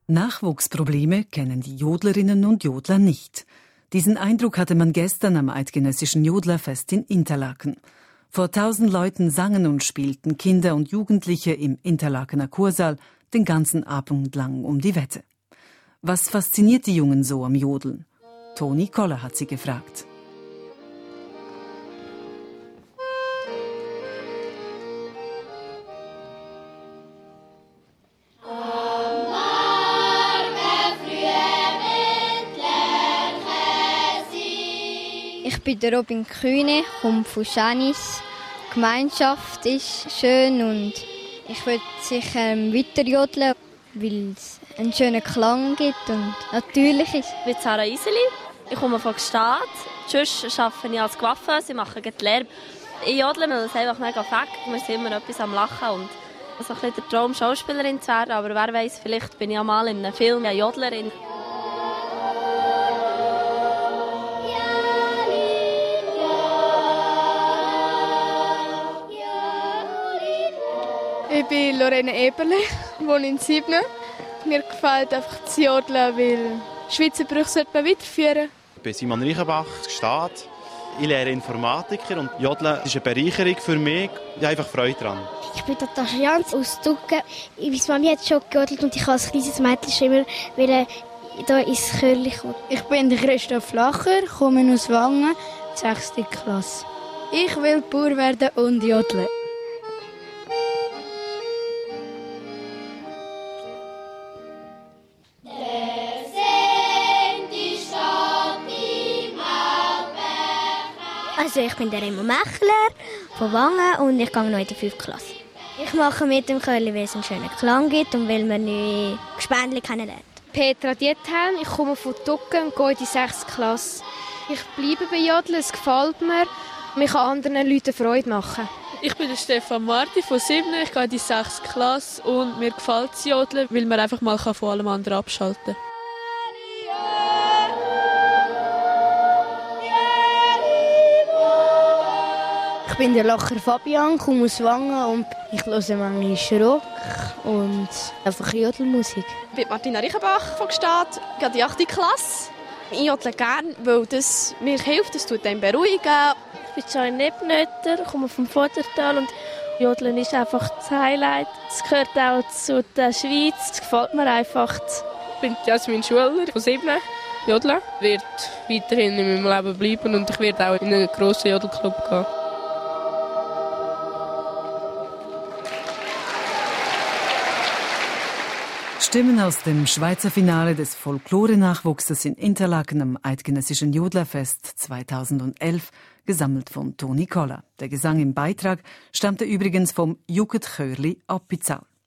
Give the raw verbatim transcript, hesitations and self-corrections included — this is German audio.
Nachwuchsprobleme kennen die Jodlerinnen und Jodler nicht. Diesen Eindruck hatte man gestern am Eidgenössischen Jodlerfest in Interlaken. Vor tausend Leuten sangen und spielten Kinder und Jugendliche im Interlakener Kursaal den ganzen Abend lang um die Wette. Was fasziniert die Jungen so am Jodeln? Toni Koller hat sie gefragt. Ich bin der Robin Kühne, komme von Schanis. Die Gemeinschaft ist schön und ich würde sicher weiter jodeln, weil es einen schönen Klang gibt und natürlich ist. Ich bin Sarah Iseli, ich komme von Gstaad. Sonst arbeite ich als Coiffeuse, ich mache die Lehre. Ich jodle, weil es einfach mega fängt. Wir sind immer etwas am Lachen und so ein bisschen der Traum, Schauspielerin zu werden. Aber wer weiß, vielleicht bin ich auch mal in einem Film eine Jodlerin. Ich bin Lorena Eberle, wohne in Siebne. Mir gefällt einfach das Jodeln, weil Schweizer Brüche sollte man weiterführen. Ich bin Simon Reichenbach, Gstaad. Ich lehre Informatiker und Jodeln ist eine Bereicherung für mich. Ich habe einfach Freude daran. Ich bin Natascha Jans aus Ducken. Meine Mami hat schon gejodelt und ich als kleines Mädchen schon immer wollte, hier ins Chörli kommen. Ich bin Christoph Lacher, komme aus Wangen, sechste Klasse. Ich will Bauer werden und jodeln. Also ich bin der Remo Mechler von Wangen und ich gehe noch in die fünfte Klasse. Ich mache mit dem Chörli, weil es einen schönen Klang gibt und weil man neue Gespendli kennenlernt. Petra Diethelm, ich komme von Ducken und gehe in die sechste Klasse. Ich bleibe bei Jodeln, es gefällt mir. Und ich kann anderen Leuten Freude machen. Ich bin der Stefan Marti von Siebne, ich gehe in die sechste Klasse und mir gefällt das Jodeln, weil man einfach mal von allem anderen abschalten kann. Ich bin der Lacher Fabian, komme aus Wangen und ich höre manchmal Rock und einfach Jodelmusik. Ich bin Martina Reichenbach von Gstaad, ich gehe in die achte Klasse. Ich jodle gerne, weil das mir hilft, das tut einem beruhigen. Ich bin Joy Nebnötter, komme vom Vordertal und Jodeln ist einfach das Highlight. Es gehört auch zu der Schweiz, es gefällt mir einfach. Ich bin Jasmin Schuler von Siebne. Jodeln wird weiterhin in meinem Leben bleiben und ich werde auch in einen grossen Jodelclub gehen. Stimmen aus dem Schweizer Finale des Folklore-Nachwuchses in Interlaken am Eidgenössischen Jodlerfest zweitausendelf, gesammelt von Toni Koller. Der Gesang im Beitrag stammte übrigens vom Juket Chörli Appizal.